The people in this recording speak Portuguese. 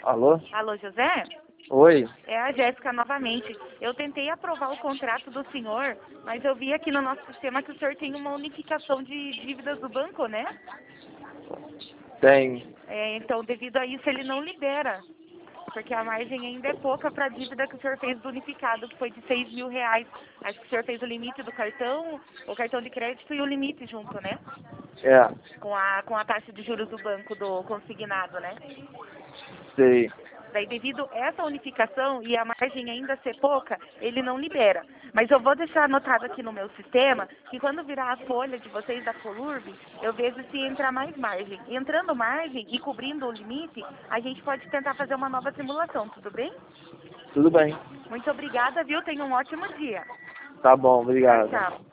Alô? Alô, José? Oi? É a Jéssica novamente. Eu tentei aprovar o contrato do senhor, mas eu vi aqui no nosso sistema que o senhor tem uma unificação de dívidas do banco, né? Tem. Então, devido a isso, ele não libera. Porque a margem ainda é pouca para a dívida que o senhor fez do unificado, que foi de R$ 6.000. Acho que o senhor fez o limite do cartão, o cartão de crédito e o limite junto, né? É, Com a taxa de juros do banco do consignado, né? sei. Daí, devido a essa unificação e a margem ainda ser pouca, ele não libera. Mas eu vou deixar anotado aqui no meu sistema que quando virar a folha de vocês da Colurb, eu vejo se entra mais margem. Entrando margem e cobrindo o limite, a gente pode tentar fazer uma nova simulação, tudo bem? Tudo bem. Muito obrigada, viu? Tenha um ótimo dia. Tá bom, Tchau, obrigado. tchau.